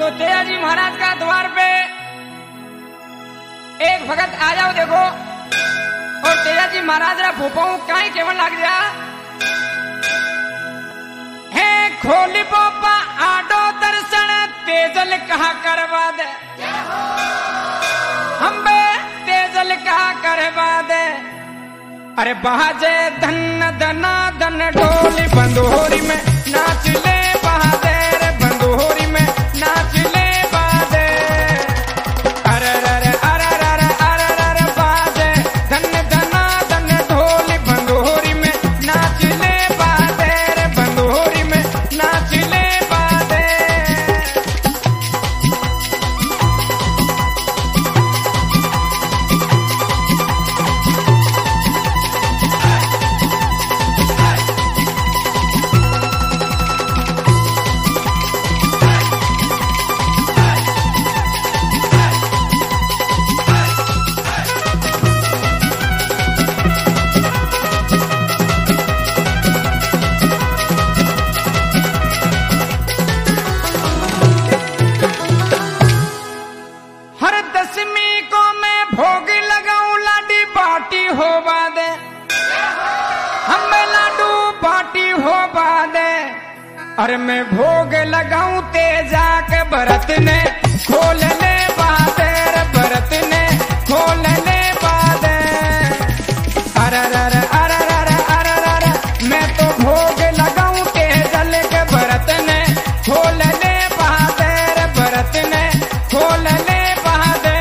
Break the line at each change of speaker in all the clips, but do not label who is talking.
तो तेजाजी महाराज का द्वार पे एक भगत आ जाओ देखो, और तेजाजी महाराज रा भूपाऊ काई केवन लाग जा है खोली पोपा आडो दर्शन तेजल कहा करवा दे, हम बे तेजल कहा करवा दे। अरे बाजे धन धना धन ढोली बंदोरी में नाच ले बहादे, रे बंदोरी में नाच ले बहादे। अरे अरे अरे अरे अरे अरे बाजे धन धना धन ढोली बंदोरी में नाच ले बहादे, रे बंदोरी में नाच ले बहादे। हर दसवीं को मैं भोग लगाऊं लाडी बाटी हो बादे, हम लाडू बाटी हो बादे। अरे मैं भोग लगाऊं तेजा के भरत ने खोल ले बादे, रे भरत ने खोल ले बादे। अरे अरे अरे अरे अरे अरे मैं तो भोग लगाऊं तेजल के भरत ने खोल ले बादे, रे भरत ने खोल ले बादे।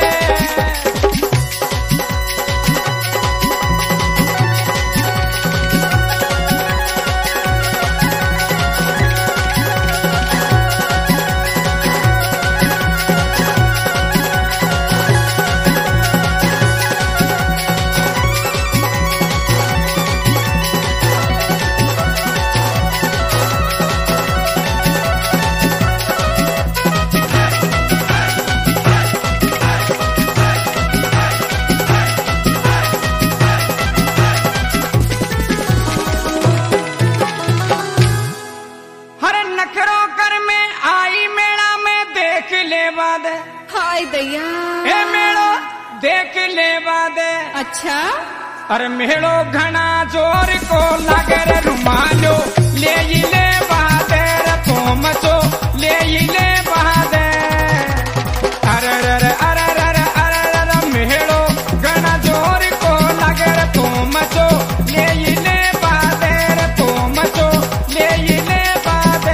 हरे नखरो कर में आई मेला में देख ले बादे,
हाय दैया।
ए मेलो देख ले बादे।
अच्छा
अरे मेलो घना जोर को लगर रुमालो ले ही ले बादे, रे पोमचो ले ही ले बादे। अरे अरे अरे अरे अरे अरे मेलो घना जोर को लगर पोमचो ले ही ले बादे, रे पोमचो ले ही ले बादे।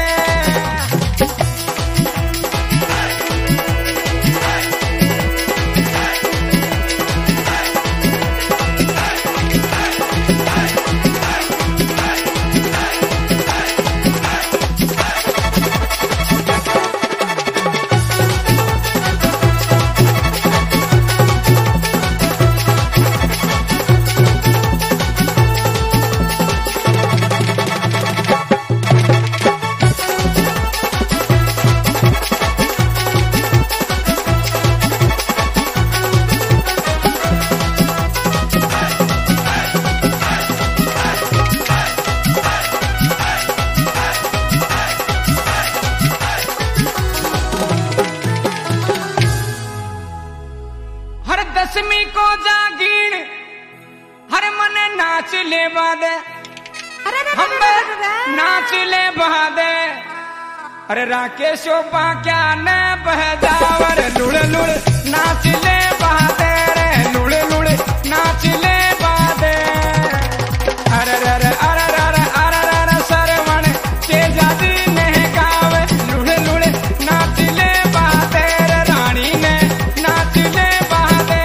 हर दसवीं को जागीर हर मन नाच ले बादे,
अरे अरे
हम
अरे अरे अरे।
नाच ले बहादे। अरे राकेशो पा क्या न बह जावर लुड़ लुड़ नाच ले बहादे, रे लुड़ लुड़ नाच ले बहादे। अरे अरे अरे अरे अरे अरे सरवण तेजाजी ने गावे लुड़ लुड़ नाच ले बहादे, रे रानी ने नाच ले बहादे।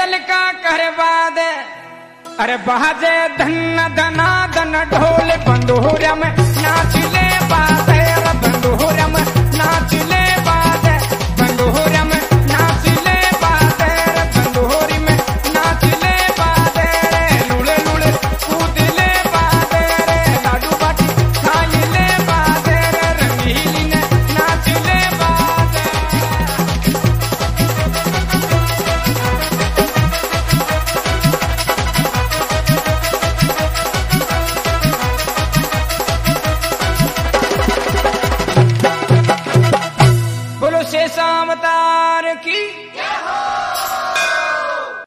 खेल का करवा दे। अरे बाजे धन धना धन ढोल बंदूर में नाच